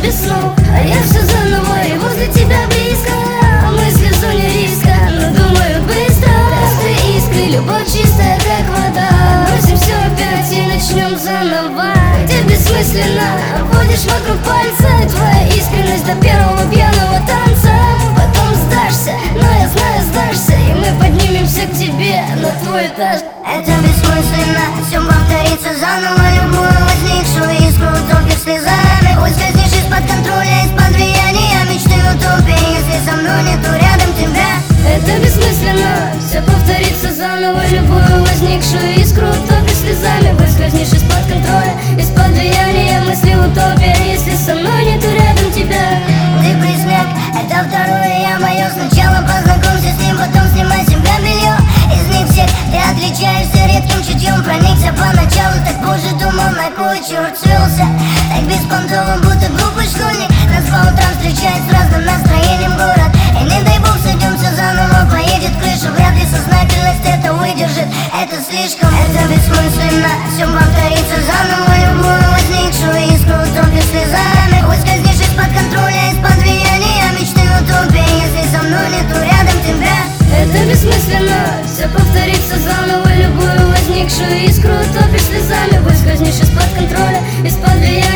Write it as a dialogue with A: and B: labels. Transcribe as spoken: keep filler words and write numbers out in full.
A: без снов. А я все заново и возле тебя близко. Мысли в зоне риска, но думаю быстро. Простые искры, любовь чистая, как вода. Бросим все опять и начнем заново. Где бессмысленно водишь вокруг пальца. Твоя искренность до первого пьяного танца. Потом сдашься, но я знаю, сдашься. И мы поднимемся к тебе на твой этаж.
B: Это бессмысленно, все повторится заново. Любую возникшую искру утопишь слезами. Ускользнешь из-под контроля, из-под влияния мечты утопии. Если со мной нету рядом тебя.
A: Это бессмысленно, все повторится заново. Любую возникшую искру утопишь слезами. Выскользнешь из-под контроля, из-под влияния мысли утопия. Если со мной нету рядом тебя.
B: Ты близняк, это второе я мое. Сначала познакомься с ним, потом снимай с себя белье. Из них всех ты отличаешься редким чутьем. Проникся поначалу, так позже думал, на кой черт свелся. Так беспонтово, будто глупый школьник. Нас по утрам встречает с разным настроением город. И не дай бог сойдемся заново, поедет крыша. Вряд ли сознательность это выдержит, это слишком. Это бессмысленно, все повторится заново. Любую возникшую искру утопишь слезами. Ускользнешь из-под контроля, из-под влияния мечты утопии. Если со мной нету рядом тебя.
A: Это бессмысленно, все повторится заново. Любую возникшую искру утопишь слезами. Выскользнешь из-под контроля, из-под влияния